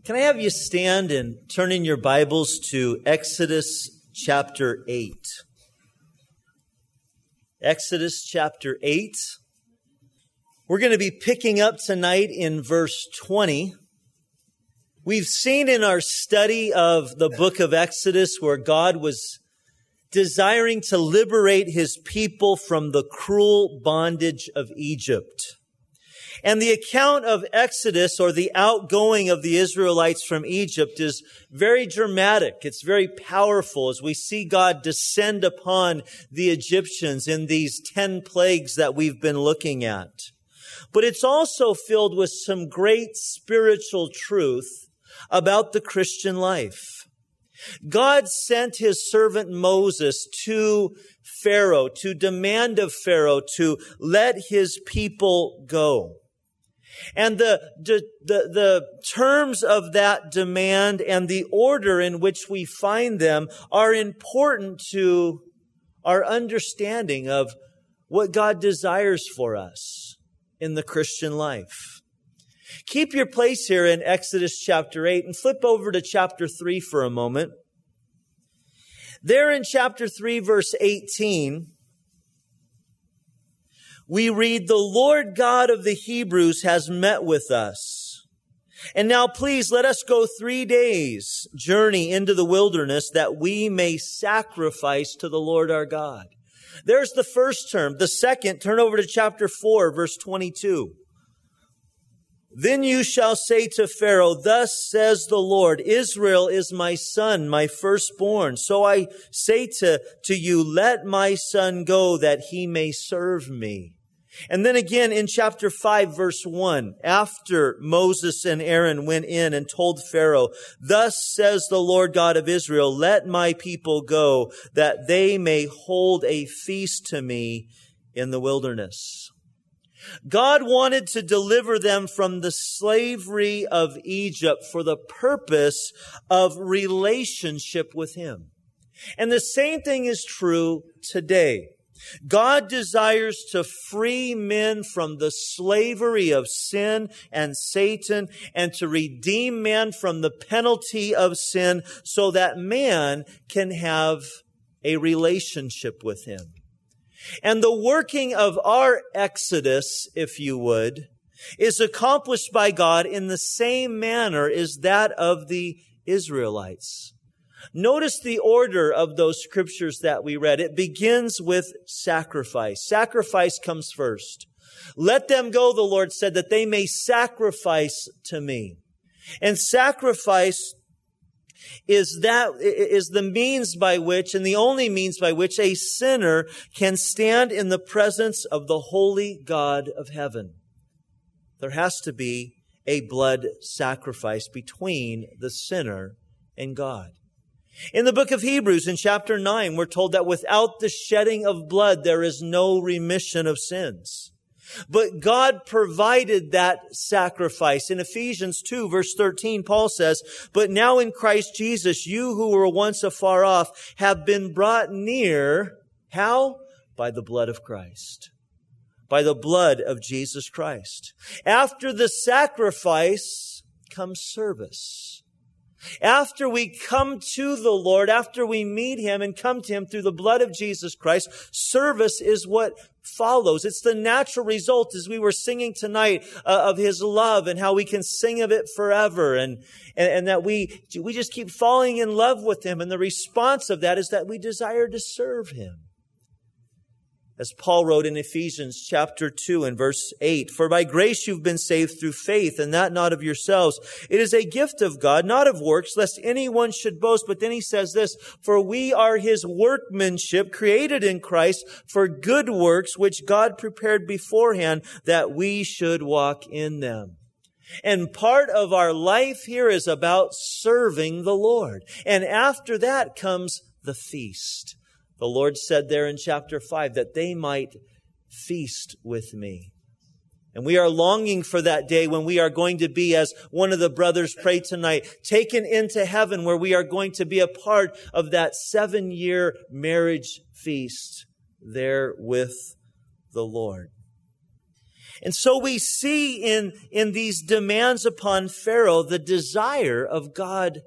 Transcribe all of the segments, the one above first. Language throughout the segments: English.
Can I have you stand and turn in your Bibles to Exodus chapter 8? Exodus chapter 8. We're going to be picking up tonight in verse 20. We've seen in our study of the book of Exodus where God was desiring to liberate His people from the cruel bondage of Egypt. And the account of Exodus, or the outgoing of the Israelites from Egypt, is very dramatic. It's very powerful as we see God descend upon the Egyptians in these 10 plagues that we've been looking at. But it's also filled with some great spiritual truth about the Christian life. God sent His servant Moses to Pharaoh to demand of Pharaoh to let His people go. And the terms of that demand and the order in which we find them are important to our understanding of what God desires for us in the Christian life. Keep your place here in Exodus chapter 8 and flip over to chapter 3 for a moment. There in chapter 3, verse 18, we read, "The Lord God of the Hebrews has met with us. And now please let us go 3 days' journey into the wilderness that we may sacrifice to the Lord our God." There's the first term. The second, turn over to chapter 4, verse 22. "Then you shall say to Pharaoh, 'Thus says the Lord, Israel is my son, my firstborn. So I say to you, let my son go that he may serve me.'" And then again in chapter 5, verse 1, after Moses and Aaron went in and told Pharaoh, "Thus says the Lord God of Israel, let my people go that they may hold a feast to me in the wilderness." God wanted to deliver them from the slavery of Egypt for the purpose of relationship with Him. And the same thing is true today. God desires to free men from the slavery of sin and Satan and to redeem man from the penalty of sin so that man can have a relationship with Him. And the working of our Exodus, if you would, is accomplished by God in the same manner as that of the Israelites. Notice the order of those scriptures that we read. It begins with sacrifice. Sacrifice comes first. "Let them go," the Lord said, "that they may sacrifice to me." And sacrifice is the means by which, and the only means by which, a sinner can stand in the presence of the holy God of heaven. There has to be a blood sacrifice between the sinner and God. In the book of Hebrews, in chapter 9, we're told that without the shedding of blood, there is no remission of sins. But God provided that sacrifice. In Ephesians 2, verse 13, Paul says, "But now in Christ Jesus, you who were once afar off have been brought near." How? By the blood of Christ. By the blood of Jesus Christ. After the sacrifice comes service. After we come to the Lord, after we meet Him and come to Him through the blood of Jesus Christ, service is what follows. It's the natural result, as we were singing tonight, of His love and how we can sing of it forever, and that we just keep falling in love with Him. And the response of that is that we desire to serve Him. As Paul wrote in Ephesians chapter 2 and verse 8, "For by grace you've been saved through faith, and that not of yourselves. It is a gift of God, not of works, lest anyone should boast." But then he says this, "For we are His workmanship, created in Christ for good works, which God prepared beforehand that we should walk in them." And part of our life here is about serving the Lord. And after that comes the feast. The Lord said there in chapter 5 that they might feast with me. And we are longing for that day when we are going to be, as one of the brothers prayed tonight, taken into heaven, where we are going to be a part of that 7-year marriage feast there with the Lord. And so we see in these demands upon Pharaoh the desire of God,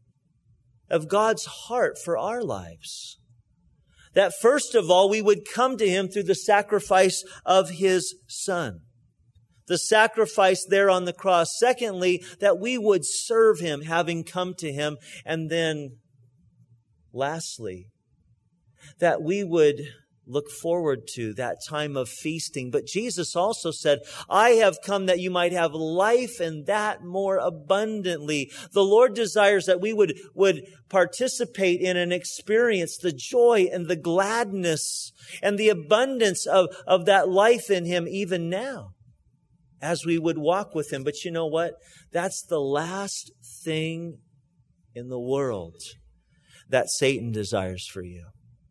of God's heart for our lives. That first of all, we would come to Him through the sacrifice of His Son. The sacrifice there on the cross. Secondly, that we would serve Him, having come to Him. And then, lastly, that we would look forward to that time of feasting. But Jesus also said, I have come that you might have life and that more abundantly. The Lord desires that we would participate in and experience the joy and the gladness and the abundance of that life in Him even now as we would walk with Him. But you know what? That's the last thing in the world that Satan desires for you.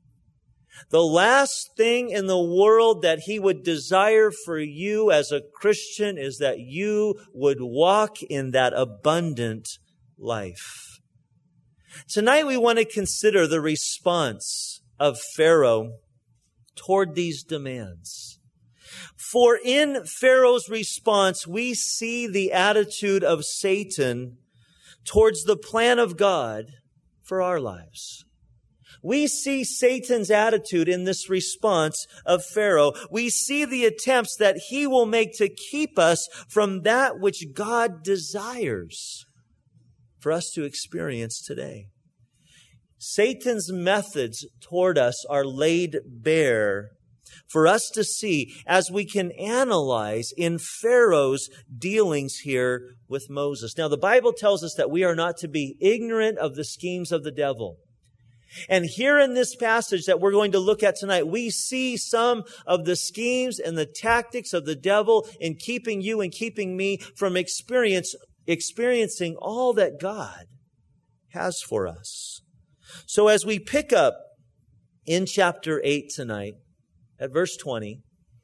The last thing in the world that he would desire for you as a Christian is that you would walk in that abundant life. Tonight we want to consider the response of Pharaoh toward these demands. For in Pharaoh's response, we see the attitude of Satan towards the plan of God for our lives. We see Satan's attitude in this response of Pharaoh. We see the attempts that he will make to keep us from that which God desires for us to experience today. Satan's methods toward us are laid bare for us to see as we can analyze in Pharaoh's dealings here with Moses. Now, the Bible tells us that we are not to be ignorant of the schemes of the devil. And here in this passage that we're going to look at tonight, we see some of the schemes and the tactics of the devil in keeping you and keeping me from experiencing all that God has for us. So as we pick up in chapter 8 tonight, at verse 20,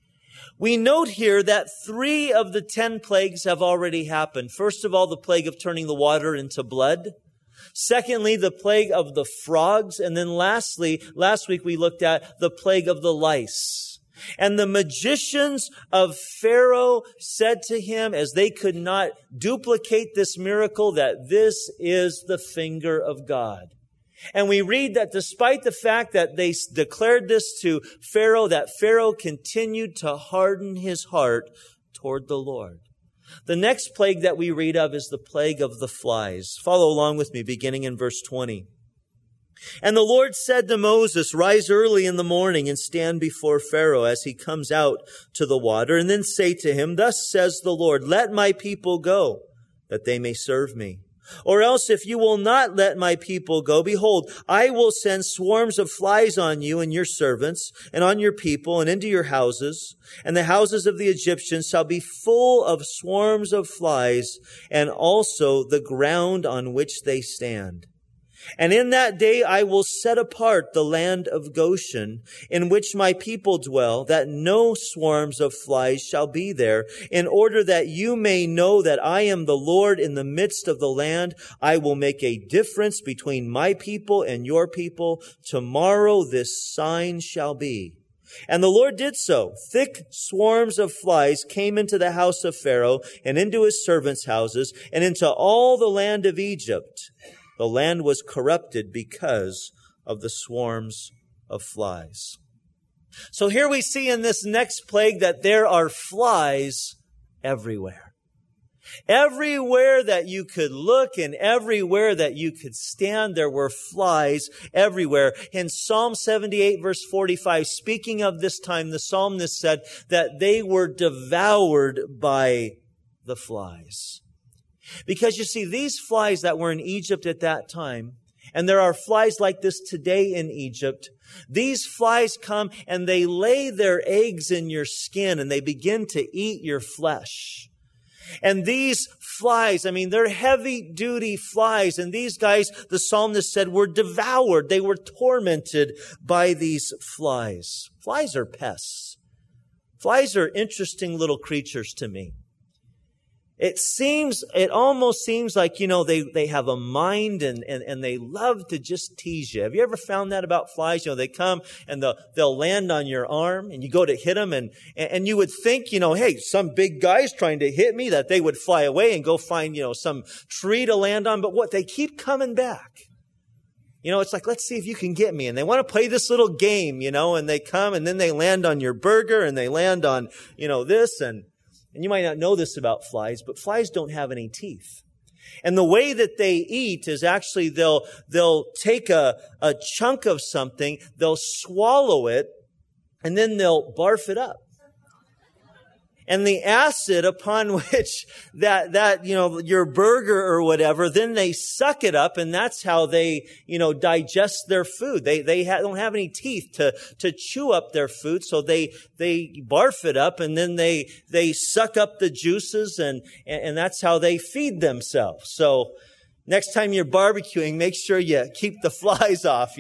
we note here that 3 of the 10 plagues have already happened. First of all, the plague of turning the water into blood. Secondly, the plague of the frogs. And then lastly, last week we looked at the plague of the lice. And the magicians of Pharaoh said to him, as they could not duplicate this miracle, that this is the finger of God. And we read that despite the fact that they declared this to Pharaoh, that Pharaoh continued to harden his heart toward the Lord. The next plague that we read of is the plague of the flies. Follow along with me, beginning in verse 20. And the Lord said to Moses, rise early in the morning and stand before Pharaoh as he comes out to the water, and then say to him, thus says the Lord, let my people go, that they may serve me. Or else if you will not let my people go, behold, I will send swarms of flies on you and your servants and on your people and into your houses. And the houses of the Egyptians shall be full of swarms of flies, and also the ground on which they stand. And in that day I will set apart the land of Goshen, in which my people dwell, that no swarms of flies shall be there, in order that you may know that I am the Lord in the midst of the land. I will make a difference between my people and your people. Tomorrow this sign shall be. And the Lord did so. Thick swarms of flies came into the house of Pharaoh and into his servants' houses and into all the land of Egypt. The land was corrupted because of the swarms of flies. So here we see in this next plague that there are flies everywhere. Everywhere that you could look and everywhere that you could stand, there were flies everywhere. In Psalm 78, verse 45, speaking of this time, the psalmist said that they were devoured by the flies. Because you see, these flies that were in Egypt at that time, and there are flies like this today in Egypt, these flies come and they lay their eggs in your skin and they begin to eat your flesh. And these flies, they're heavy-duty flies. And these guys, the psalmist said, were devoured. They were tormented by these flies. Flies are pests. Flies are interesting little creatures to me. It almost seems like, they have a mind and they love to just tease you. Have you ever found that about flies? They come and they'll land on your arm and you go to hit them and you would think, hey, some big guy's trying to hit me, that they would fly away and go find, some tree to land on. But they keep coming back. It's like, let's see if you can get me. And they want to play this little game, and they come and then they land on your burger and they land on, this. And you might not know this about flies, but flies don't have any teeth. And the way that they eat is actually they'll take a chunk of something, they'll swallow it, and then they'll barf it up. And the acid upon which that your burger or whatever, then they suck it up, and that's how they, digest their food. They don't have any teeth to chew up their food, so they barf it up, and then they suck up the juices, and that's how they feed themselves. So next time you're barbecuing, make sure you keep the flies off,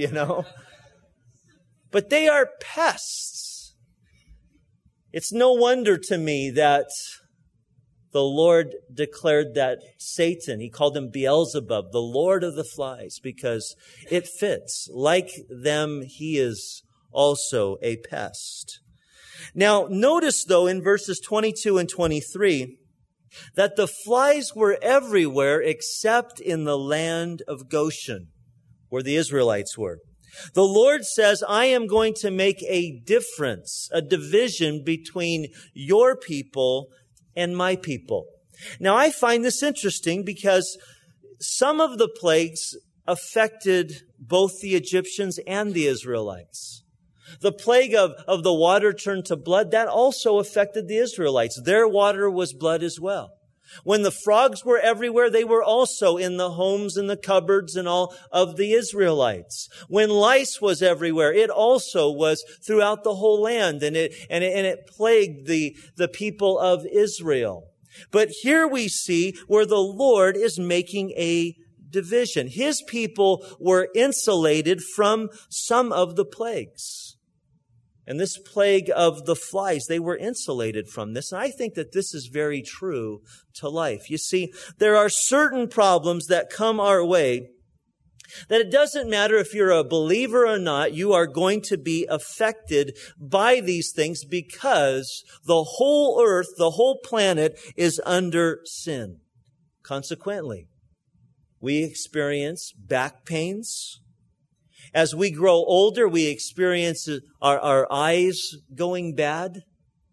But they are pests. It's no wonder to me that the Lord declared that Satan, he called him Beelzebub, the Lord of the flies, because it fits. Like them, he is also a pest. Now, notice though in verses 22 and 23 that the flies were everywhere except in the land of Goshen, where the Israelites were. The Lord says, I am going to make a difference, a division between your people and my people. Now, I find this interesting because some of the plagues affected both the Egyptians and the Israelites. The plague of the water turned to blood, that also affected the Israelites. Their water was blood as well. When the frogs were everywhere, they were also in the homes and the cupboards and all of the Israelites. When lice was everywhere, it also was throughout the whole land, and it plagued the people of Israel. But here we see where the Lord is making a division. His people were insulated from some of the plagues. And this plague of the flies, they were insulated from this. And I think that this is very true to life. You see, there are certain problems that come our way that it doesn't matter if you're a believer or not, you are going to be affected by these things because the whole earth, the whole planet is under sin. Consequently, we experience back pains. As we grow older, we experience our eyes going bad.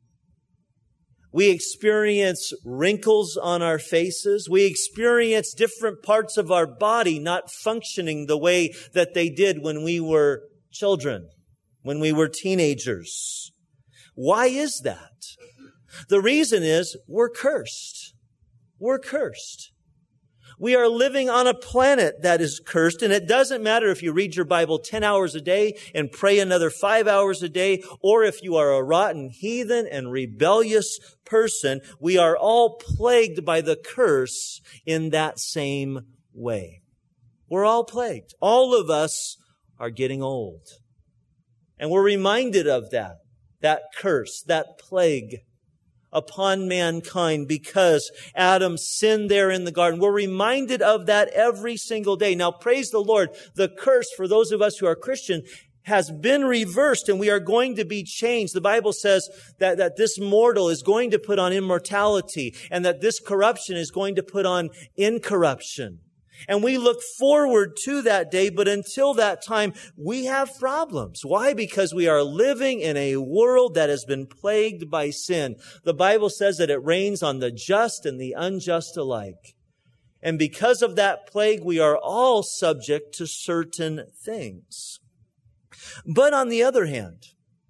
We experience wrinkles on our faces. We experience different parts of our body not functioning the way that they did when we were children, when we were teenagers. Why is that? The reason is we're cursed. We're cursed. We are living on a planet that is cursed, and it doesn't matter if you read your Bible 10 hours a day and pray another 5 hours a day, or if you are a rotten heathen and rebellious person. We are all plagued by the curse in that same way. We're all plagued. All of us are getting old. And we're reminded of that curse, that plague upon mankind because Adam sinned there in the garden. We're reminded of that every single day. Now, praise the Lord, the curse for those of us who are Christian has been reversed and we are going to be changed. The Bible says that this mortal is going to put on immortality and that this corruption is going to put on incorruption. And we look forward to that day, but until that time, we have problems. Why? Because we are living in a world that has been plagued by sin. The Bible says that it rains on the just and the unjust alike. And because of that plague, we are all subject to certain things. But on the other hand,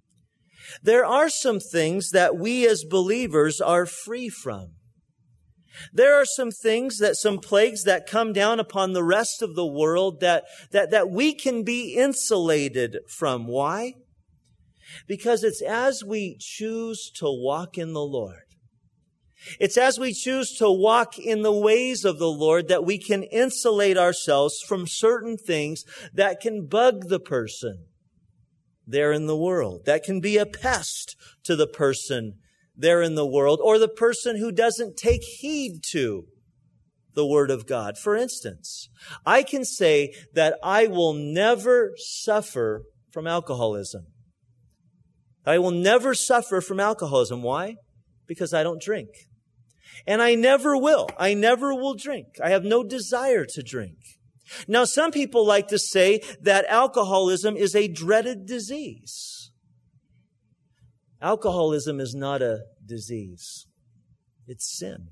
there are some things that we as believers are free from. There are some plagues that come down upon the rest of the world that we can be insulated from. Why? Because it's as we choose to walk in the Lord. It's as we choose to walk in the ways of the Lord that we can insulate ourselves from certain things that can bug the person there in the world, that can be a pest to the person there in the world, or the person who doesn't take heed to the Word of God. For instance, I can say that I will never suffer from alcoholism. I will never suffer from alcoholism. Why? Because I don't drink. And I never will. I never will drink. I have no desire to drink. Now, some people like to say that alcoholism is a dreaded disease. Alcoholism is not a disease. It's sin.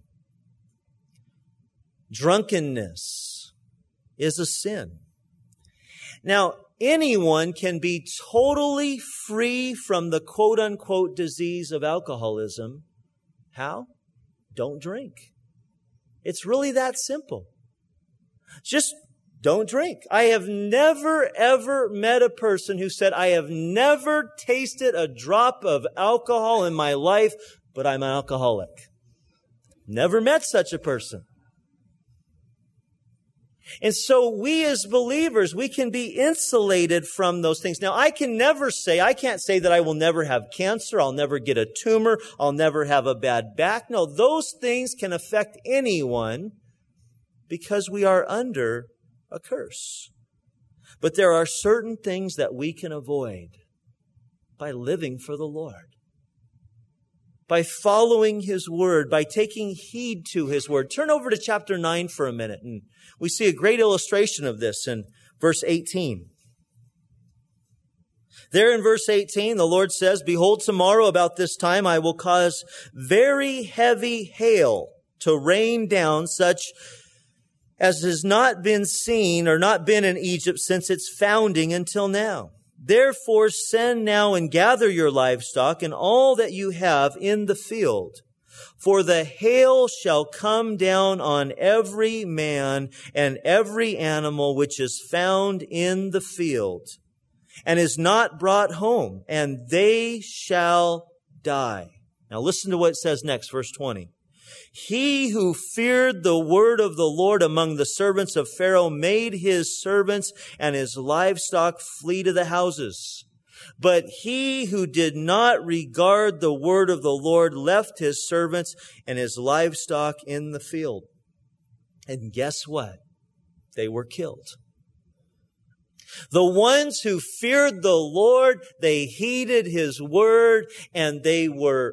Drunkenness is a sin. Now, anyone can be totally free from the quote-unquote disease of alcoholism. How? Don't drink. It's really that simple. Just don't drink. I have never, ever met a person who said, I have never tasted a drop of alcohol in my life, but I'm an alcoholic. Never met such a person. And so we as believers, we can be insulated from those things. Now, I can't say that I will never have cancer, I'll never get a tumor, I'll never have a bad back. No, those things can affect anyone because we are under a curse. But there are certain things that we can avoid by living for the Lord, by following His Word, by taking heed to His Word. Turn over to chapter 9 for a minute, and we see a great illustration of this in verse 18. There in verse 18, the Lord says, Behold, tomorrow about this time I will cause very heavy hail to rain down, such as has not been seen or not been in Egypt since its founding until now. Therefore send now and gather your livestock and all that you have in the field. For the hail shall come down on every man and every animal which is found in the field, and is not brought home, and they shall die. Now listen to what it says next, verse 20. He who feared the word of the Lord among the servants of Pharaoh made his servants and his livestock flee to the houses. But he who did not regard the word of the Lord left his servants and his livestock in the field. And guess what? They were killed. The ones who feared the Lord, they heeded His word, and they were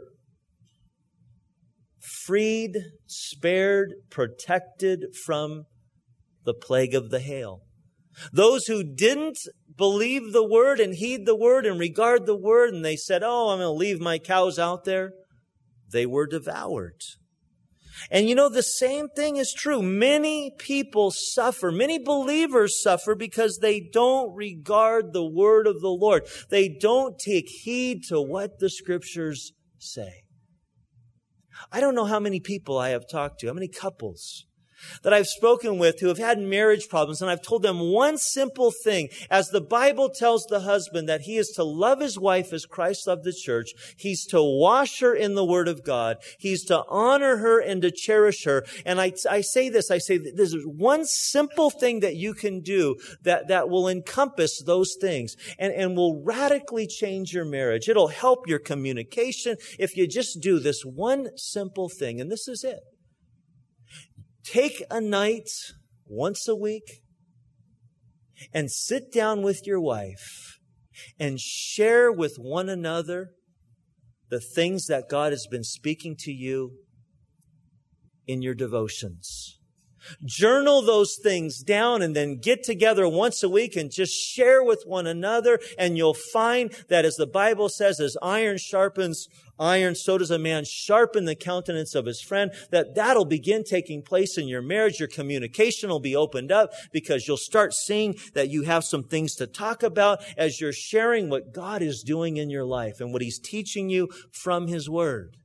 freed, spared, protected from the plague of the hail. Those who didn't believe the word and heed the word and regard the word, and they said, I'm going to leave my cows out there, they were devoured. And the same thing is true. Many people suffer, many believers suffer because they don't regard the word of the Lord. They don't take heed to what the Scriptures say. I don't know how many people I have talked to, how many couples that I've spoken with who have had marriage problems, and I've told them one simple thing. As the Bible tells the husband that he is to love his wife as Christ loved the church, he's to wash her in the Word of God, he's to honor her and to cherish her. And I say this is one simple thing that you can do that will encompass those things and will radically change your marriage. It'll help your communication if you just do this one simple thing, and this is it. Take a night once a week and sit down with your wife and share with one another the things that God has been speaking to you in your devotions. Journal those things down and then get together once a week and just share with one another. And you'll find that, as the Bible says, as iron sharpens iron, so does a man sharpen the countenance of his friend. That'll begin taking place in your marriage. Your communication will be opened up because you'll start seeing that you have some things to talk about as you're sharing what God is doing in your life and what He's teaching you from His Word.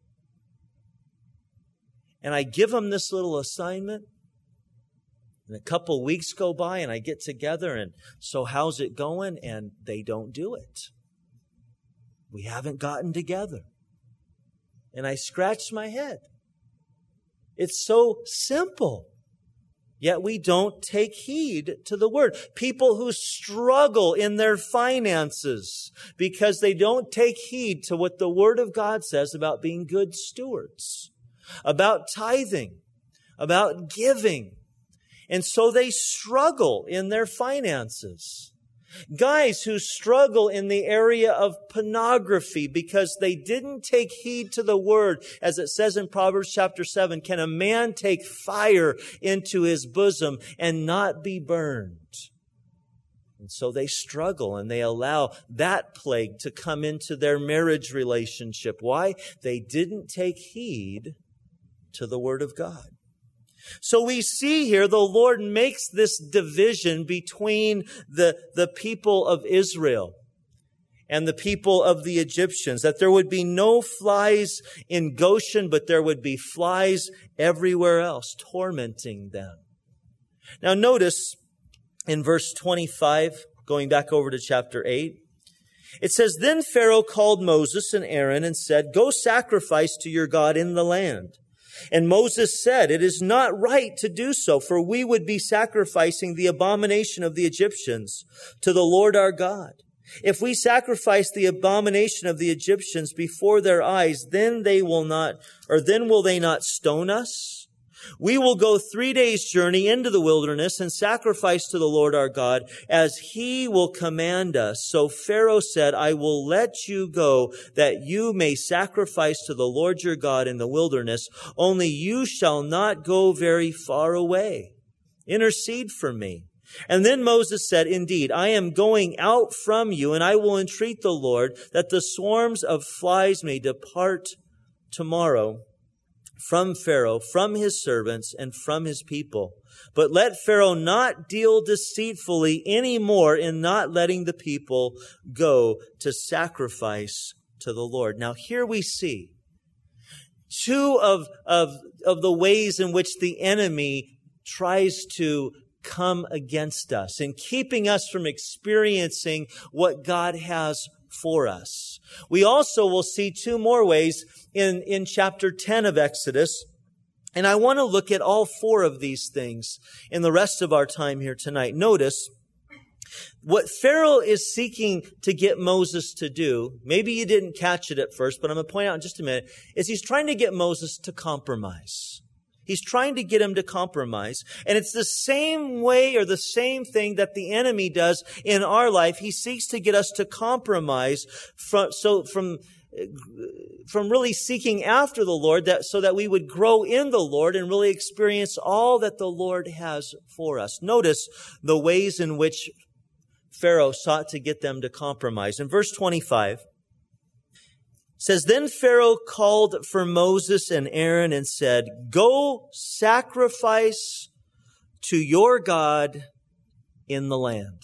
And I give them this little assignment. And a couple weeks go by and I get together and so how's it going? And they don't do it. We haven't gotten together. And I scratch my head. It's so simple. Yet we don't take heed to the word. People who struggle in their finances because they don't take heed to what the word of God says about being good stewards, about tithing, about giving. And so they struggle in their finances. Guys who struggle in the area of pornography because they didn't take heed to the word. As it says in Proverbs chapter 7, can a man take fire into his bosom and not be burned? And so they struggle and they allow that plague to come into their marriage relationship. Why? They didn't take heed to the word of God. So we see here the Lord makes this division between the people of Israel and the people of the Egyptians, that there would be no flies in Goshen, but there would be flies everywhere else, tormenting them. Now notice in verse 25, going back over to chapter 8, it says, Then Pharaoh called Moses and Aaron and said, Go sacrifice to your God in the land. And Moses said, It is not right to do so, for we would be sacrificing the abomination of the Egyptians to the Lord our God. If we sacrifice the abomination of the Egyptians before their eyes, then will they not stone us? We will go 3 days' journey into the wilderness and sacrifice to the Lord our God as he will command us. So Pharaoh said, I will let you go that you may sacrifice to the Lord your God in the wilderness. Only you shall not go very far away. Intercede for me. And then Moses said, Indeed, I am going out from you, and I will entreat the Lord that the swarms of flies may depart tomorrow from Pharaoh, from his servants, and from his people. But let Pharaoh not deal deceitfully any more in not letting the people go to sacrifice to the Lord. Now here we see two of the ways in which the enemy tries to come against us and keeping us from experiencing what God has for us. We also will see two more ways in chapter 10 of Exodus. And I want to look at all four of these things in the rest of our time here tonight. Notice what Pharaoh is seeking to get Moses to do. Maybe you didn't catch it at first, but I'm going to point out in just a minute, is he's trying to get Moses to compromise. He's trying to get him to compromise. And it's the same way or the same thing that the enemy does in our life. He seeks to get us to compromise from really seeking after the Lord, so that we would grow in the Lord and really experience all that the Lord has for us. Notice the ways in which Pharaoh sought to get them to compromise. In verse 25, it says, Then Pharaoh called for Moses and Aaron and said, Go sacrifice to your God in the land.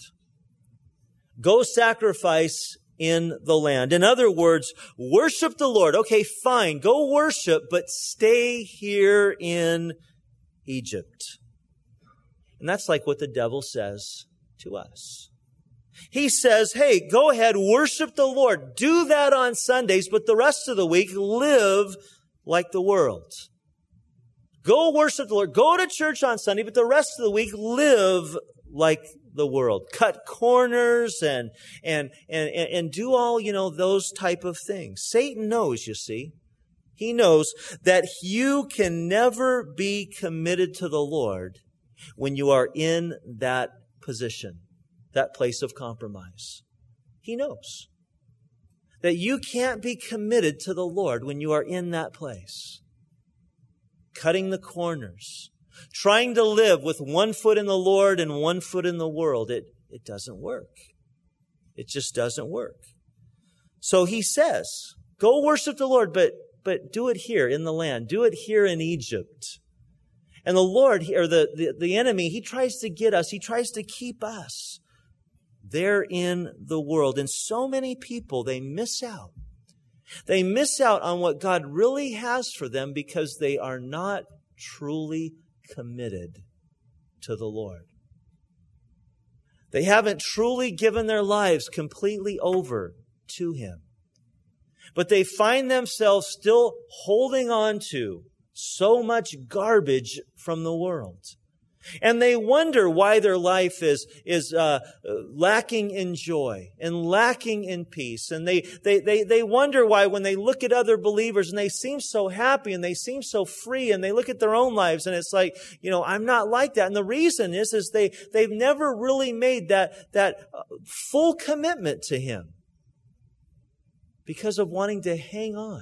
Go sacrifice in the land. In other words, worship the Lord. Okay, fine, go worship, but stay here in Egypt. And that's like what the devil says to us. He says, hey, go ahead, worship the Lord. Do that on Sundays, but the rest of the week, live like the world. Go worship the Lord. Go to church on Sunday, but the rest of the week, live like the world. Cut corners and do all, those type of things. Satan knows, you see. He knows that you can never be committed to the Lord when you are in that position, that place of compromise. He knows that you can't be committed to the Lord when you are in that place. Cutting the corners, trying to live with one foot in the Lord and one foot in the world. It doesn't work. It just doesn't work. So he says, go worship the Lord, but do it here in the land. Do it here in Egypt. And the Lord, or the enemy, he tries to get us. He tries to keep us there in the world. And so many people, they miss out. They miss out on what God really has for them because they are not truly committed to the Lord. They haven't truly given their lives completely over to Him. But they find themselves still holding on to so much garbage from the world. And they wonder why their life is lacking in joy and lacking in peace. And they wonder why when they look at other believers and they seem so happy and they seem so free and they look at their own lives and it's like, I'm not like that. And the reason is they've never really made that full commitment to Him because of wanting to hang on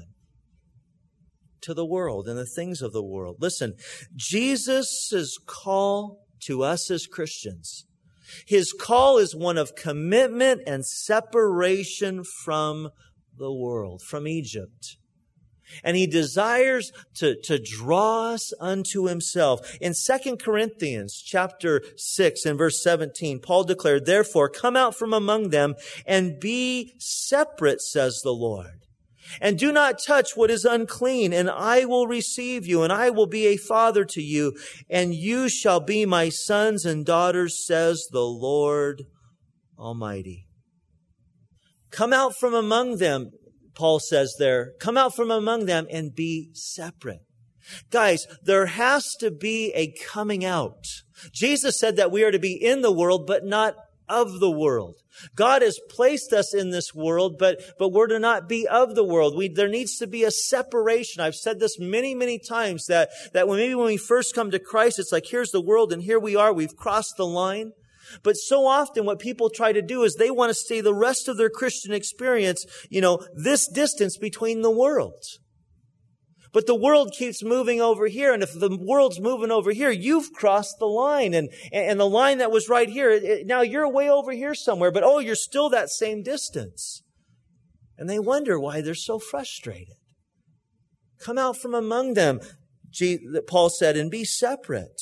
to the world and the things of the world. Listen, Jesus' call to us as Christians, His call is one of commitment and separation from the world, from Egypt. And He desires to draw us unto Himself. In 2 Corinthians chapter 6 and verse 17, Paul declared, "Therefore, come out from among them and be separate, says the Lord. And do not touch what is unclean, and I will receive you, and I will be a father to you, and you shall be my sons and daughters, says the Lord Almighty." Come out from among them, Paul says there. Come out from among them and be separate. Guys, there has to be a coming out. Jesus said that we are to be in the world, but not of the world. God has placed us in this world, but we're to not be of the world. There needs to be a separation. I've said this many, many times that when we first come to Christ, it's like, here's the world and here we are. We've crossed the line. But so often what people try to do is they want to stay the rest of their Christian experience, this distance between the worlds. But the world keeps moving over here. And if the world's moving over here, you've crossed the line. And the line that was right here, now you're way over here somewhere. But you're still that same distance. And they wonder why they're so frustrated. Come out from among them, Paul said, and be separate.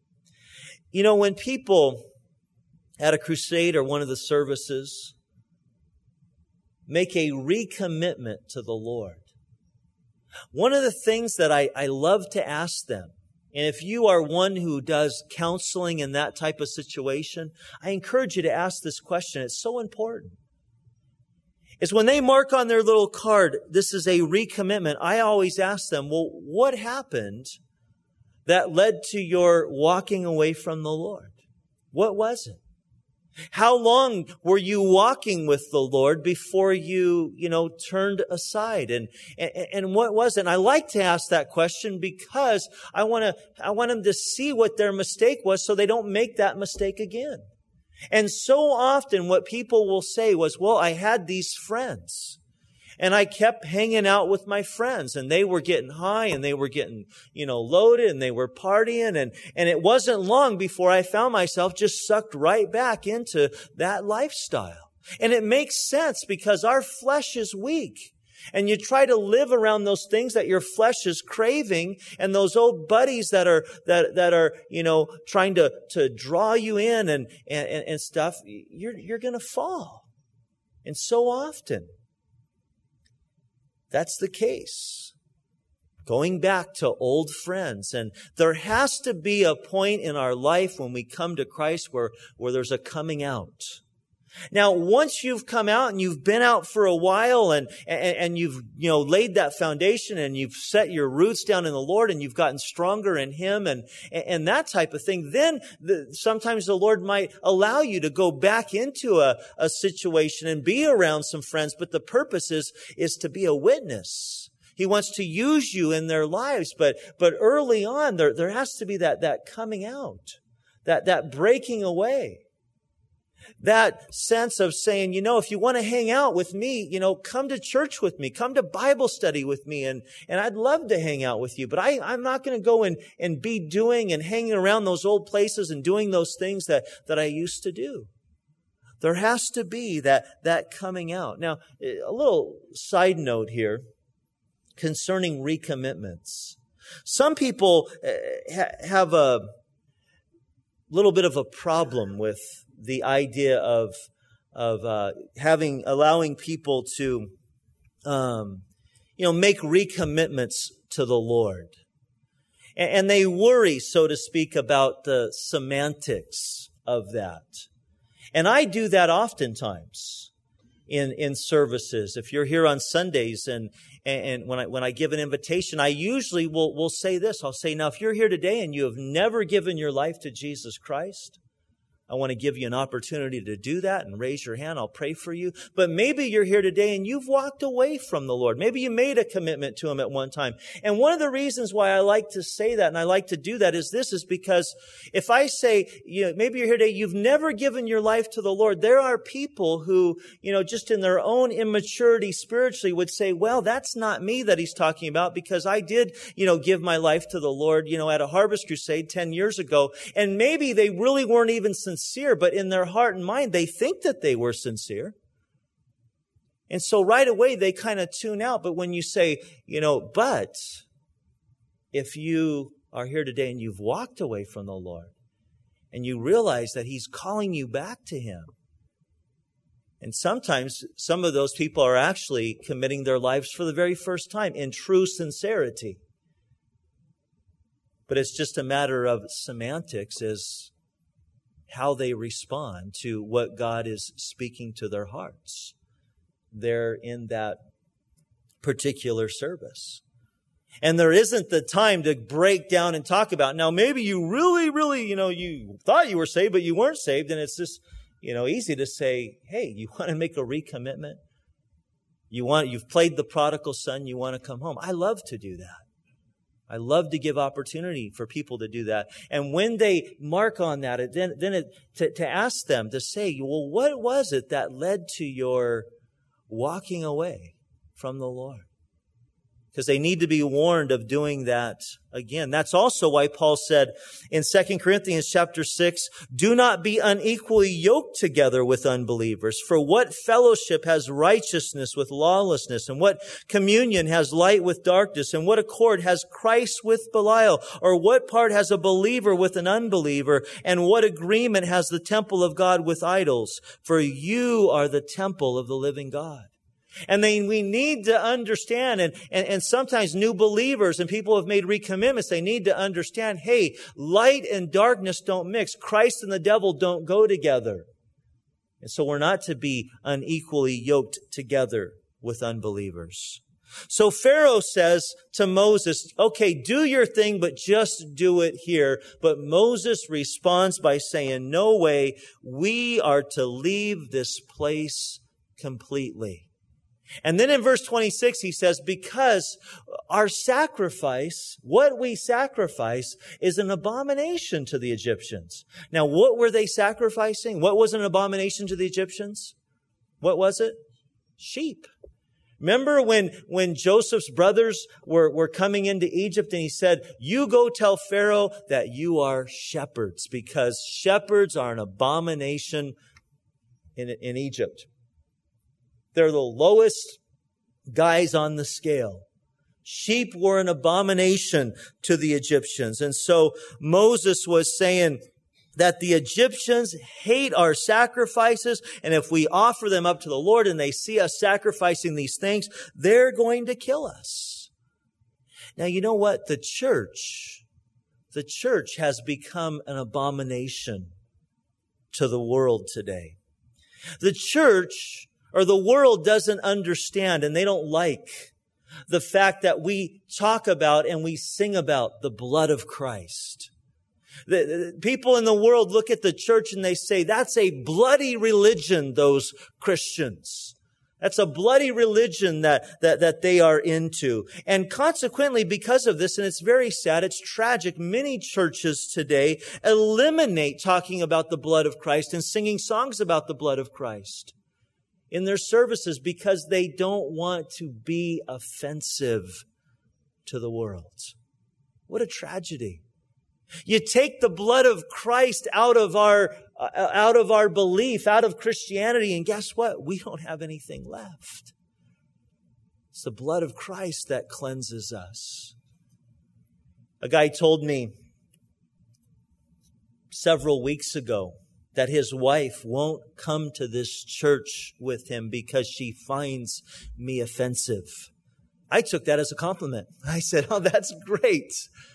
When people at a crusade or one of the services make a recommitment to the Lord, one of the things that I love to ask them, and if you are one who does counseling in that type of situation, I encourage you to ask this question. It's so important. Is when they mark on their little card, this is a recommitment, I always ask them, well, what happened that led to your walking away from the Lord? What was it? How long were you walking with the Lord before you turned aside? And what was it? And I like to ask that question because I want them to see what their mistake was so they don't make that mistake again. And so often what people will say was, well, I had these friends and I kept hanging out with my friends and they were getting high and they were getting, loaded and they were partying. And it wasn't long before I found myself just sucked right back into that lifestyle. And it makes sense because our flesh is weak. And you try to live around those things that your flesh is craving, and those old buddies that are trying to draw you in and stuff, you're going to fall. And so often that's the case. Going back to old friends. And there has to be a point in our life when we come to Christ where there's a coming out. Now, once you've come out and you've been out for a while and you've, laid that foundation and you've set your roots down in the Lord and you've gotten stronger in Him and that type of thing, then sometimes the Lord might allow you to go back into a situation and be around some friends. But the purpose is to be a witness. He wants to use you in their lives. But early on, there has to be that coming out, that breaking away. That sense of saying, if you want to hang out with me, come to church with me, come to Bible study with me, and I'd love to hang out with you. But I'm not going to go and be doing and hanging around those old places and doing those things that I used to do. There has to be that coming out. Now, a little side note here concerning recommitments. Some people have a little bit of a problem with the idea of allowing people to, make recommitments to the Lord. And they worry, so to speak, about the semantics of that. And I do that oftentimes. in services. If you're here on Sundays and when I give an invitation, I usually will say this. I'll say, now, if you're here today and you have never given your life to Jesus Christ, I want to give you an opportunity to do that and raise your hand. I'll pray for you. But maybe you're here today and you've walked away from the Lord. Maybe you made a commitment to Him at one time. And one of the reasons why I like to say that and I like to do that is because if I say, maybe you're here today, you've never given your life to the Lord. There are people who, just in their own immaturity spiritually would say, well, that's not me that he's talking about, because I did, give my life to the Lord, at a Harvest Crusade 10 years ago. And maybe they really weren't even sincere, but in their heart and mind, they think that they were sincere. And so right away, they kind of tune out. But when you say, but if you are here today and you've walked away from the Lord and you realize that He's calling you back to Him, and sometimes some of those people are actually committing their lives for the very first time in true sincerity. But it's just a matter of semantics as how they respond to what God is speaking to their hearts there in that particular service. And there isn't the time to break down and talk about, now maybe you really, you thought you were saved, but you weren't saved. And it's just, easy to say, hey, you want to make a recommitment? You've played the prodigal son, you want to come home. I love to do that. I love to give opportunity for people to do that. And when they mark on that, to ask them to say, well, what was it that led to your walking away from the Lord? Because they need to be warned of doing that again. That's also why Paul said in 2 Corinthians chapter 6, do not be unequally yoked together with unbelievers. For what fellowship has righteousness with lawlessness? And what communion has light with darkness? And what accord has Christ with Belial? Or what part has a believer with an unbeliever? And what agreement has the temple of God with idols? For you are the temple of the living God. And then we need to understand, and sometimes new believers and people who have made recommitments, they need to understand, hey, light and darkness don't mix. Christ and the devil don't go together. And so we're not to be unequally yoked together with unbelievers. So Pharaoh says to Moses, okay, do your thing, but just do it here. But Moses responds by saying, no way, we are to leave this place completely. And then in verse 26, he says, because our sacrifice, what we sacrifice, is an abomination to the Egyptians. Now, what were they sacrificing? What was an abomination to the Egyptians? What was it? Sheep. Remember when Joseph's brothers were coming into Egypt and he said, you go tell Pharaoh that you are shepherds, because shepherds are an abomination in Egypt. They're the lowest guys on the scale. Sheep were an abomination to the Egyptians. And so Moses was saying that the Egyptians hate our sacrifices, and if we offer them up to the Lord and they see us sacrificing these things, they're going to kill us. Now, you know what? The church has become an abomination to the world today. The church or the world doesn't understand, and they don't like the fact that we talk about and we sing about the blood of Christ. The people in the world look at the church and they say, that's a bloody religion, those Christians. That's a bloody religion that they are into. And consequently, because of this, and it's very sad, it's tragic, many churches today eliminate talking about the blood of Christ and singing songs about the blood of Christ in their services because they don't want to be offensive to the world. What a tragedy. You take the blood of Christ out of our belief, out of Christianity, and guess what? We don't have anything left. It's the blood of Christ that cleanses us. A guy told me several weeks ago that his wife won't come to this church with him because she finds me offensive. I took that as a compliment. I said, oh, that's great.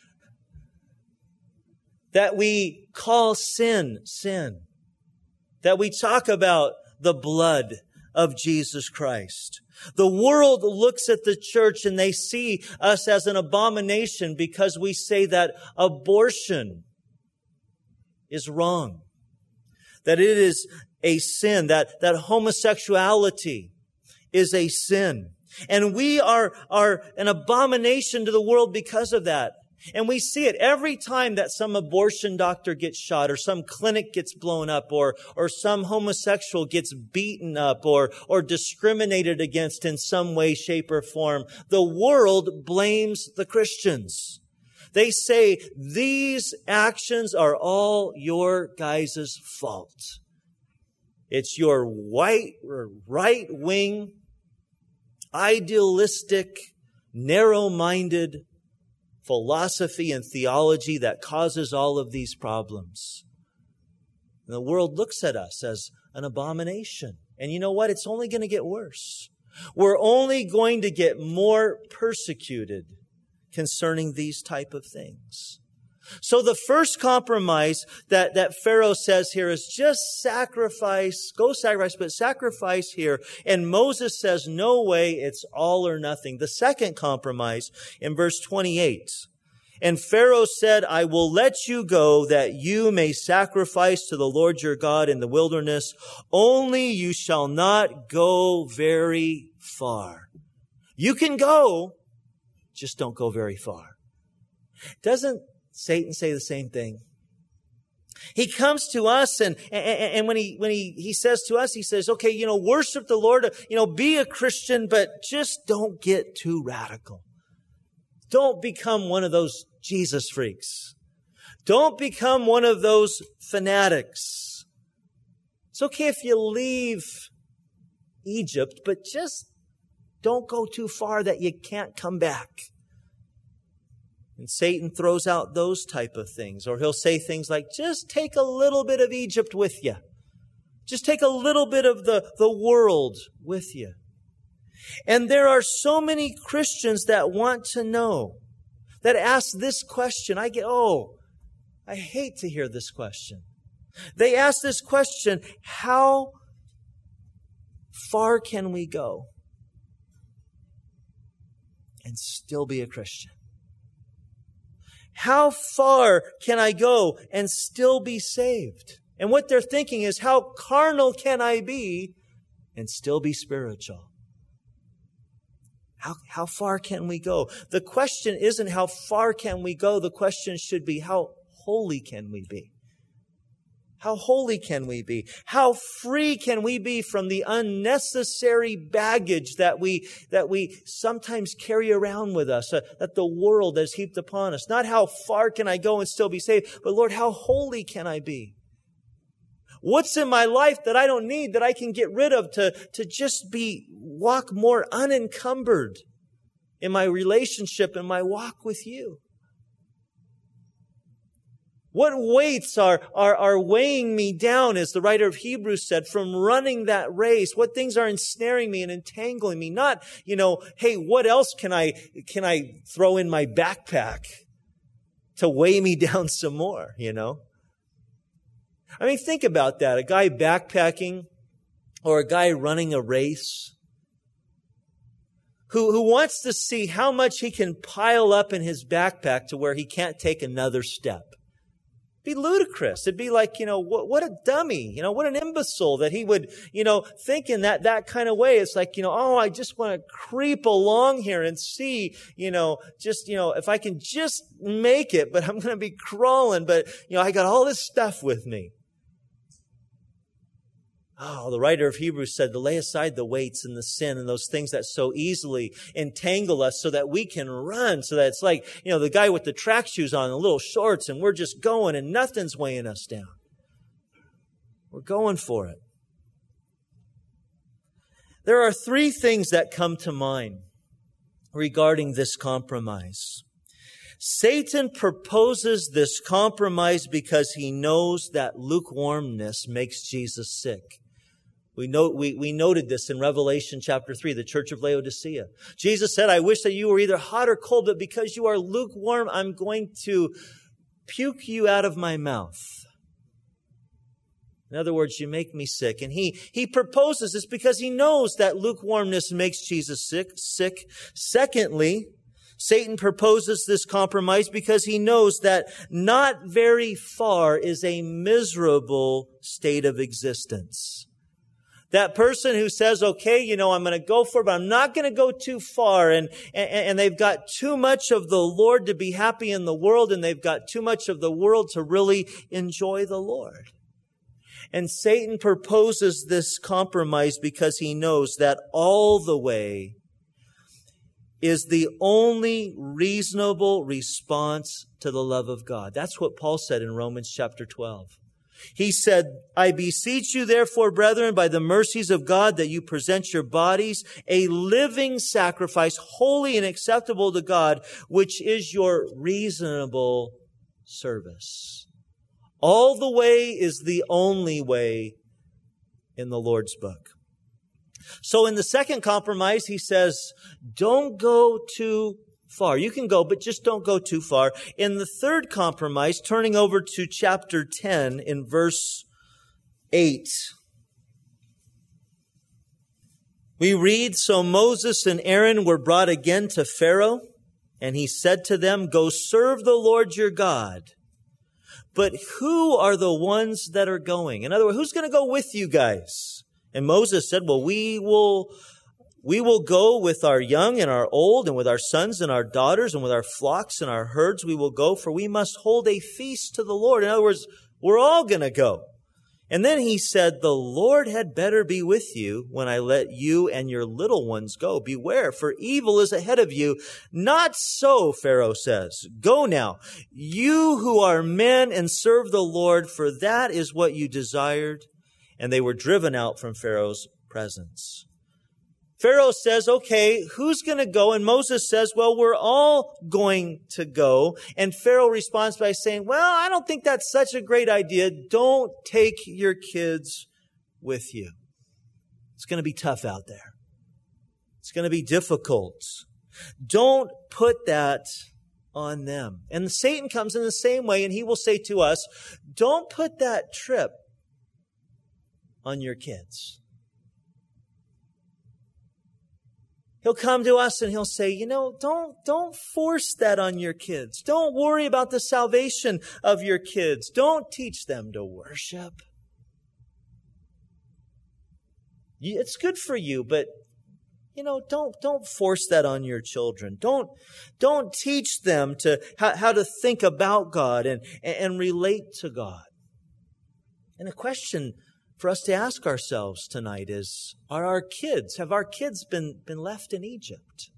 That we call sin, sin. That we talk about the blood of Jesus Christ. The world looks at the church and they see us as an abomination because we say that abortion is wrong, that it is a sin, that homosexuality is a sin. And we are an abomination to the world because of that. And we see it every time that some abortion doctor gets shot or some clinic gets blown up or some homosexual gets beaten up or discriminated against in some way, shape, or form. The world blames the Christians. They say these actions are all your guys' fault. It's your white or right-wing, idealistic, narrow-minded philosophy and theology that causes all of these problems. And the world looks at us as an abomination. And you know what? It's only going to get worse. We're only going to get more persecuted concerning these type of things. So the first compromise that Pharaoh says here is just sacrifice, go sacrifice, but sacrifice here. And Moses says, no way, it's all or nothing. The second compromise in verse 28, and Pharaoh said, I will let you go that you may sacrifice to the Lord your God in the wilderness. Only you shall not go very far. You can go, just don't go very far. Doesn't Satan say the same thing? He comes to us and when he says to us, he says, okay, worship the Lord, be a Christian, but just don't get too radical. Don't become one of those Jesus freaks. Don't become one of those fanatics. It's okay if you leave Egypt, but just don't go too far that you can't come back. And Satan throws out those type of things. Or he'll say things like, just take a little bit of Egypt with you. Just take a little bit of the world with you. And there are so many Christians that want to know, that ask this question. I hate to hear this question. They ask this question, how far can we go and still be a Christian? How far can I go and still be saved? And what they're thinking is, how carnal can I be and still be spiritual? How far can we go? The question isn't how far can we go. The question should be, how holy can we be? How holy can we be? How free can we be from the unnecessary baggage that we sometimes carry around with us, that the world has heaped upon us? Not how far can I go and still be saved, but Lord, how holy can I be? What's in my life that I don't need, that I can get rid of to just walk more unencumbered in my relationship and my walk with you? What weights are weighing me down, as the writer of Hebrews said, from running that race? What things are ensnaring me and entangling me? Not, hey, what else can I throw in my backpack to weigh me down some more, I mean, think about that. A guy backpacking or a guy running a race who wants to see how much he can pile up in his backpack to where he can't take another step. It'd be ludicrous. It'd be like, what a dummy, what an imbecile that he would, think in that kind of way. It's like, I just want to creep along here and see, if I can just make it, but I'm going to be crawling, but, I got all this stuff with me. Oh, the writer of Hebrews said to lay aside the weights and the sin and those things that so easily entangle us so that we can run, so that it's like, the guy with the track shoes on and the little shorts, and we're just going and nothing's weighing us down. We're going for it. There are three things that come to mind regarding this compromise. Satan proposes this compromise because he knows that lukewarmness makes Jesus sick. We noted this in Revelation chapter 3, the church of Laodicea. Jesus said, I wish that you were either hot or cold, but because you are lukewarm, I'm going to puke you out of my mouth. In other words, you make me sick. And he proposes this because he knows that lukewarmness makes Jesus sick. Secondly, Satan proposes this compromise because he knows that not very far is a miserable state of existence. That person who says, okay, I'm going to go for it, but I'm not going to go too far. And they've got too much of the Lord to be happy in the world, and they've got too much of the world to really enjoy the Lord. And Satan proposes this compromise because he knows that all the way is the only reasonable response to the love of God. That's what Paul said in Romans chapter 12. He said, I beseech you therefore, brethren, by the mercies of God, that you present your bodies a living sacrifice, holy and acceptable to God, which is your reasonable service. All the way is the only way in the Lord's book. So in the second compromise, he says, don't go too far. You can go, but just don't go too far. In the third compromise, turning over to chapter 10 in verse 8, we read, so Moses and Aaron were brought again to Pharaoh, and he said to them, go serve the Lord your God. But who are the ones that are going? In other words, who's going to go with you guys? And Moses said, well, we will go with our young and our old and with our sons and our daughters and with our flocks and our herds we will go, for we must hold a feast to the Lord. In other words, we're all going to go. And then he said, the Lord had better be with you when I let you and your little ones go. Beware, for evil is ahead of you. Not so, Pharaoh says. Go now, you who are men, and serve the Lord, for that is what you desired. And they were driven out from Pharaoh's presence. Pharaoh says, okay, who's going to go? And Moses says, well, we're all going to go. And Pharaoh responds by saying, well, I don't think that's such a great idea. Don't take your kids with you. It's going to be tough out there. It's going to be difficult. Don't put that on them. And Satan comes in the same way, and he will say to us, don't put that trip on your kids. He'll come to us and he'll say, don't force that on your kids. Don't worry about the salvation of your kids. Don't teach them to worship. It's good for you, but don't force that on your children. Don't teach them to how to think about God and relate to God. And a question for us to ask ourselves tonight is, have our kids been left in Egypt?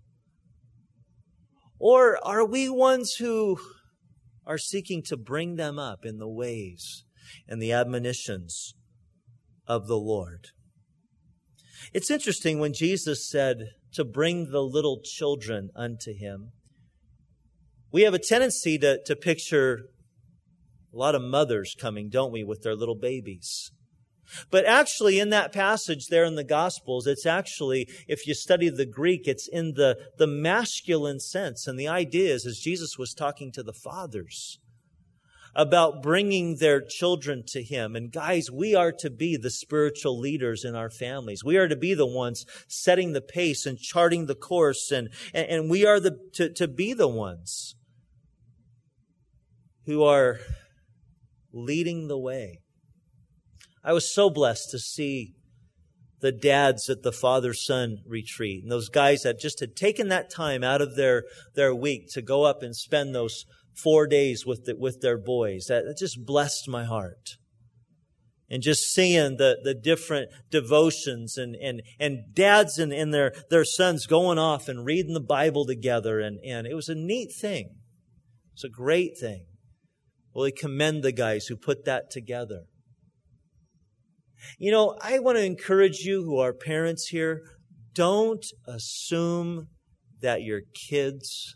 Or are we ones who are seeking to bring them up in the ways and the admonitions of the Lord? It's interesting when Jesus said to bring the little children unto Him. We have a tendency to picture a lot of mothers coming, don't we, with their little babies. But actually, in that passage there in the Gospels, it's actually, if you study the Greek, it's in the masculine sense. And the idea is, as Jesus was talking to the fathers about bringing their children to Him. And guys, we are to be the spiritual leaders in our families. We are to be the ones setting the pace and charting the course. And we are to be the ones who are leading the way. I was so blessed to see the dads at the father-son retreat. And those guys that just had taken that time out of their week to go up and spend those 4 days with their boys. That just blessed my heart. And just seeing the different devotions and dads and their sons going off and reading the Bible together. And it was a neat thing. It's a great thing. Well, I commend the guys who put that together. I want to encourage you who are parents here, don't assume that your kids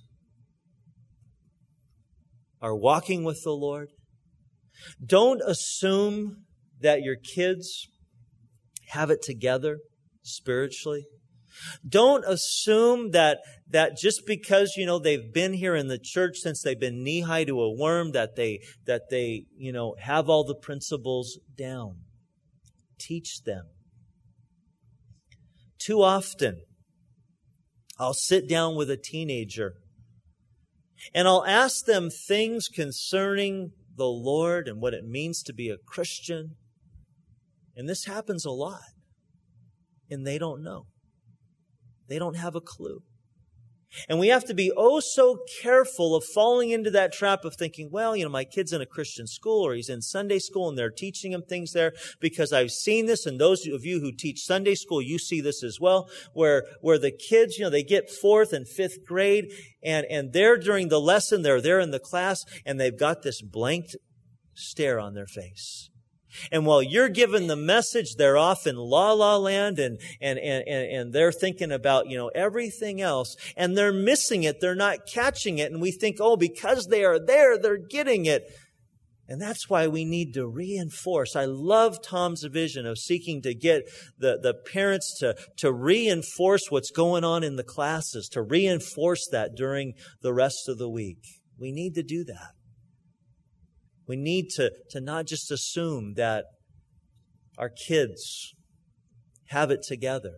are walking with the Lord. Don't assume that your kids have it together spiritually. Don't assume that just because, they've been here in the church since they've been knee-high to a worm, that they have all the principles down. teach them. Too often, I'll sit down with a teenager and I'll ask them things concerning the Lord and what it means to be a Christian. And this happens a lot. And they don't know. They don't have a clue. And we have to be oh so careful of falling into that trap of thinking, well, my kid's in a Christian school or he's in Sunday school and they're teaching him things there, because I've seen this, and those of you who teach Sunday school, you see this as well, where the kids, they get 4th and 5th grade and they're during the lesson, they're there in the class and they've got this blank stare on their face. And while you're given the message, they're off in la-la land and they're thinking about, everything else, and they're missing it. They're not catching it. And we think, because they are there, they're getting it. And that's why we need to reinforce. I love Tom's vision of seeking to get the parents to reinforce what's going on in the classes, to reinforce that during the rest of the week. We need to do that. We need to not just assume that our kids have it together.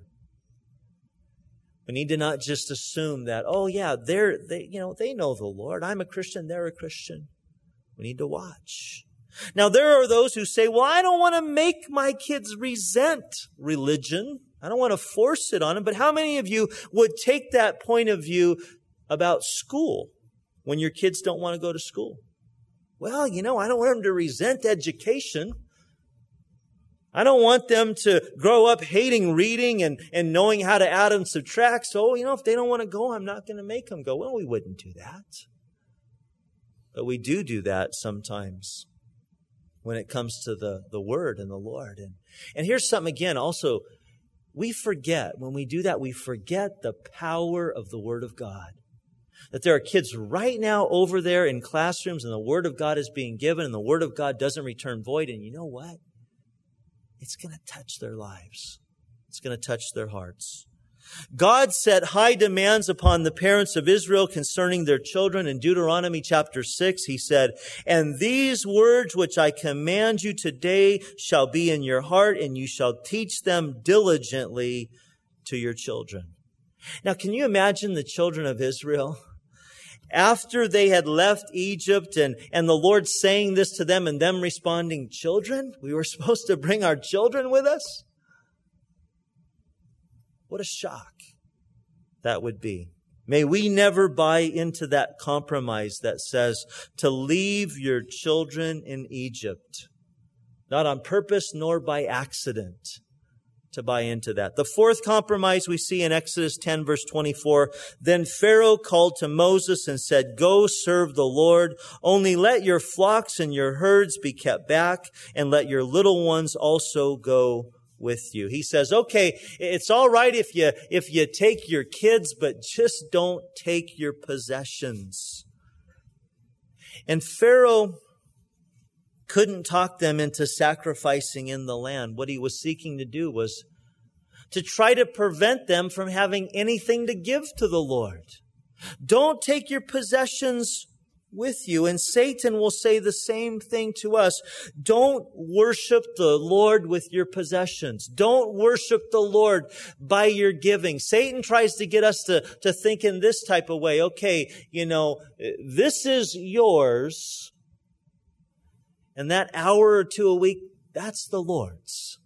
We need to not just assume that, they know the Lord. I'm a Christian, they're a Christian. We need to watch. Now, there are those who say, well, I don't want to make my kids resent religion. I don't want to force it on them. But how many of you would take that point of view about school when your kids don't want to go to school? Well, I don't want them to resent education. I don't want them to grow up hating reading and knowing how to add and subtract. So, if they don't want to go, I'm not going to make them go. Well, we wouldn't do that. But we do that sometimes when it comes to the Word and the Lord. And here's something again, also, we forget, when we do that, we forget the power of the Word of God. That there are kids right now over there in classrooms and the Word of God is being given and the Word of God doesn't return void. And you know what? It's going to touch their lives. It's going to touch their hearts. God set high demands upon the parents of Israel concerning their children. In Deuteronomy chapter 6, He said, "And these words which I command you today shall be in your heart, and you shall teach them diligently to your children." Now, can you imagine the children of Israel? After they had left Egypt and the Lord saying this to them and them responding, "Children? We were supposed to bring our children with us?" What a shock that would be. May we never buy into that compromise that says to leave your children in Egypt, not on purpose nor by accident. To buy into that. The fourth compromise we see in Exodus 10 verse 24. Then Pharaoh called to Moses and said, "Go serve the Lord. Only let your flocks and your herds be kept back, and let your little ones also go with you." He says, okay, it's all right if you take your kids, but just don't take your possessions. And Pharaoh couldn't talk them into sacrificing in the land. What he was seeking to do was to try to prevent them from having anything to give to the Lord. Don't take your possessions with you. And Satan will say the same thing to us. Don't worship the Lord with your possessions. Don't worship the Lord by your giving. Satan tries to get us to think in this type of way. Okay, this is yours. And that hour or two a week, that's the Lord's.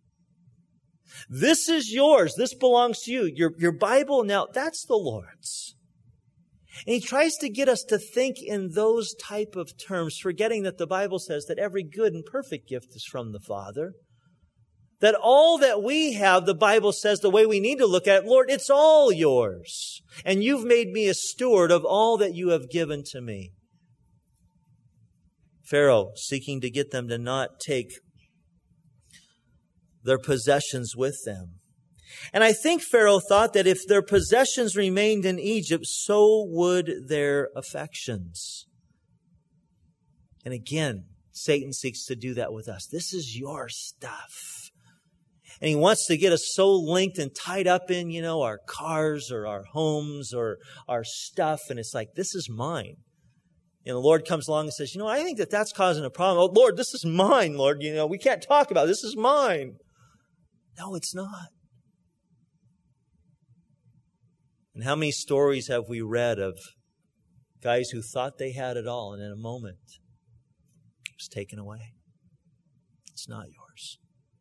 This is yours. This belongs to you. Your Bible now, that's the Lord's. And he tries to get us to think in those type of terms, forgetting that the Bible says that every good and perfect gift is from the Father. That all that we have, the Bible says, the way we need to look at it, Lord, it's all yours. And you've made me a steward of all that you have given to me. Pharaoh seeking to get them to not take their possessions with them. And I think Pharaoh thought that if their possessions remained in Egypt, so would their affections. And again, Satan seeks to do that with us. This is your stuff. And he wants to get us so linked and tied up in, our cars or our homes or our stuff. And it's like, this is mine. And the Lord comes along and says, I think that's causing a problem. Oh, Lord, this is mine, Lord. We can't talk about it. This is mine. No, it's not. And how many stories have we read of guys who thought they had it all, and in a moment, it was taken away. It's not yours.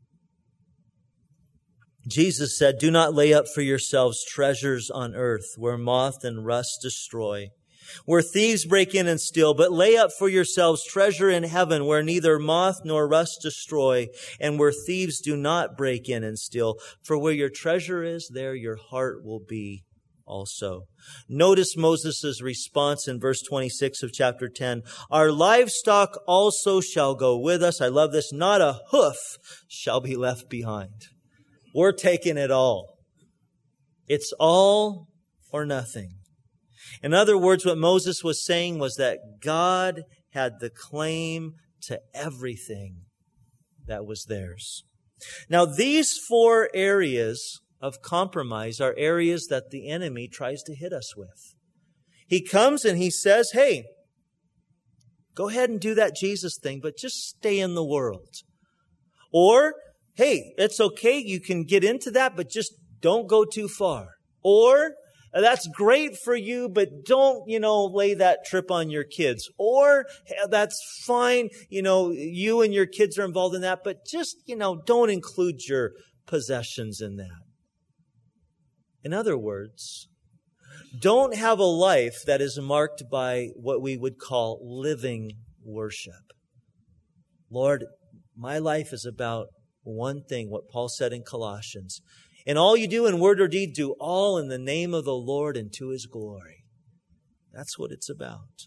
Jesus said, do not lay up for yourselves treasures on earth where moth and rust destroy, where thieves break in and steal, but lay up for yourselves treasure in heaven where neither moth nor rust destroy, and where thieves do not break in and steal. For where your treasure is, there your heart will be also. Notice Moses' response in verse 26 of chapter 10. Our livestock also shall go with us. I love this. Not a hoof shall be left behind. We're taking it all. It's all or nothing. In other words, what Moses was saying was that God had the claim to everything that was theirs. Now, these 4 areas of compromise are areas that the enemy tries to hit us with. He comes and he says, hey, go ahead and do that Jesus thing, but just stay in the world. Or, hey, it's okay, you can get into that, but just don't go too far. Or, that's great for you, but don't, lay that trip on your kids. Or, hey, that's fine, you and your kids are involved in that, but just, don't include your possessions in that. In other words, don't have a life that is marked by what we would call living worship. Lord, my life is about one thing, what Paul said in Colossians. And all you do in word or deed, do all in the name of the Lord and to His glory. That's what it's about.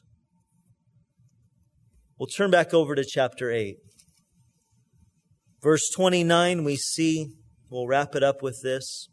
We'll turn back over to chapter 8. Verse 29, we see, we'll wrap it up with this.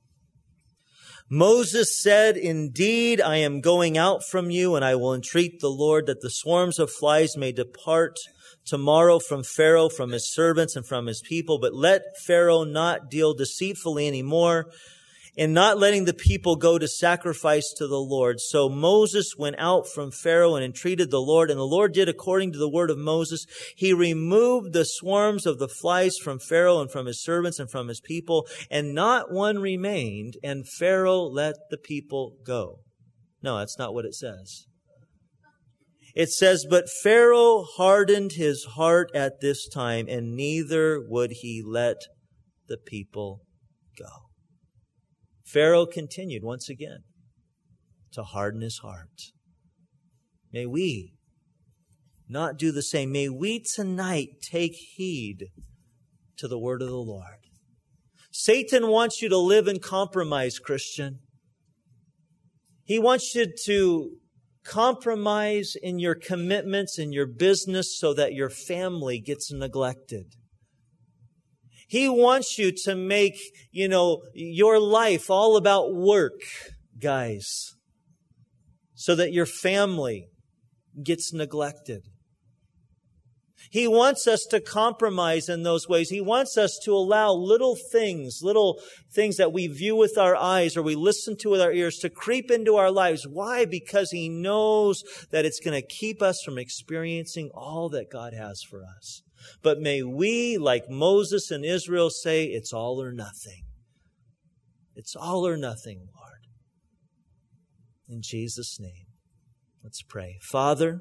Moses said, indeed, I am going out from you, and I will entreat the Lord that the swarms of flies may depart tomorrow from Pharaoh, from his servants, and from his people. But let Pharaoh not deal deceitfully anymore, in not letting the people go to sacrifice to the Lord. So Moses went out from Pharaoh and entreated the Lord, and the Lord did according to the word of Moses. He removed the swarms of the flies from Pharaoh and from his servants and from his people, and not one remained, and Pharaoh let the people go. No, that's not what it says. It says, but Pharaoh hardened his heart at this time, and neither would he let the people go. Pharaoh continued once again to harden his heart. May we not do the same. May we tonight take heed to the word of the Lord. Satan wants you to live in compromise, Christian. He wants you to compromise in your commitments, in your business, so that your family gets neglected. He wants you to make, your life all about work, guys, so that your family gets neglected. He wants us to compromise in those ways. He wants us to allow little things that we view with our eyes or we listen to with our ears to creep into our lives. Why? Because He knows that it's going to keep us from experiencing all that God has for us. But may we, like Moses and Israel, say, it's all or nothing. It's all or nothing, Lord. In Jesus' name, let's pray. Father,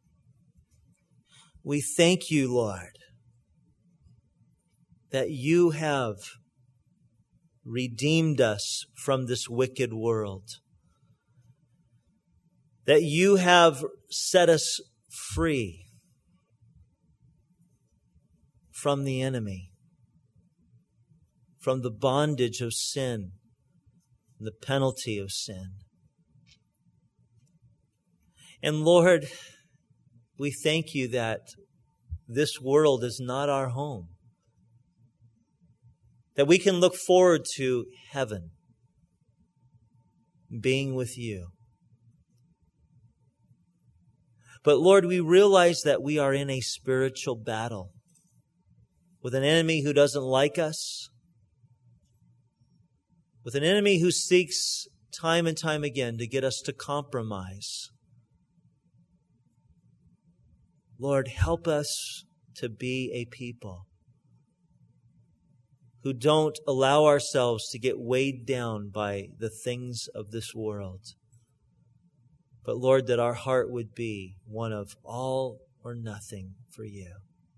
we thank you, Lord, that you have redeemed us from this wicked world, that you have set us free from the enemy, from the bondage of sin, the penalty of sin. And Lord, we thank you that this world is not our home, that we can look forward to heaven, being with you. But Lord, we realize that we are in a spiritual battle with an enemy who doesn't like us, with an enemy who seeks time and time again to get us to compromise. Lord, help us to be a people who don't allow ourselves to get weighed down by the things of this world. But Lord, that our heart would be one of all or nothing for you.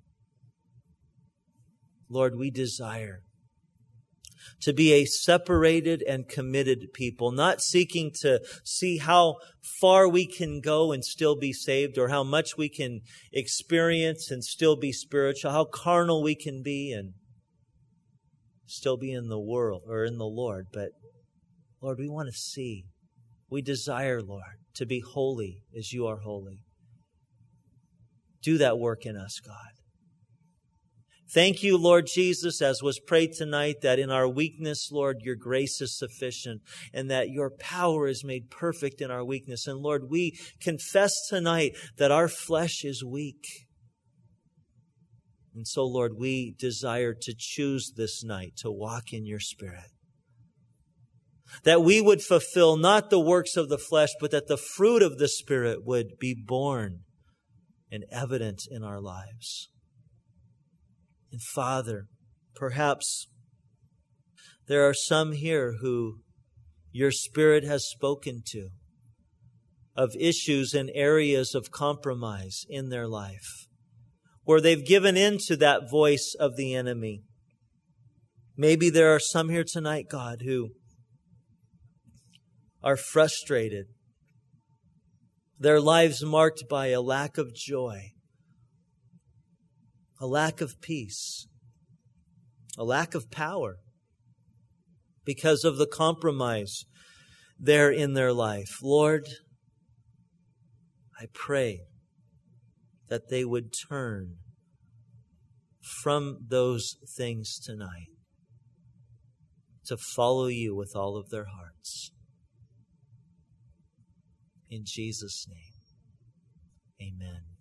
Lord, we desire to be a separated and committed people, not seeking to see how far we can go and still be saved, or how much we can experience and still be spiritual, how carnal we can be and still be in the world or in the Lord. But Lord, we want to see. We desire, Lord, to be holy as you are holy. Do that work in us, God. Thank you, Lord Jesus, as was prayed tonight, that in our weakness, Lord, your grace is sufficient and that your power is made perfect in our weakness. And Lord, we confess tonight that our flesh is weak. And so, Lord, we desire to choose this night to walk in your Spirit. That we would fulfill not the works of the flesh, but that the fruit of the Spirit would be born and evident in our lives. And Father, perhaps there are some here who your Spirit has spoken to of issues and areas of compromise in their life, where they've given in to that voice of the enemy. Maybe there are some here tonight, God, who are frustrated, their lives marked by a lack of joy, a lack of peace, a lack of power because of the compromise there in their life. Lord, I pray that they would turn from those things tonight to follow you with all of their hearts. In Jesus' name, amen.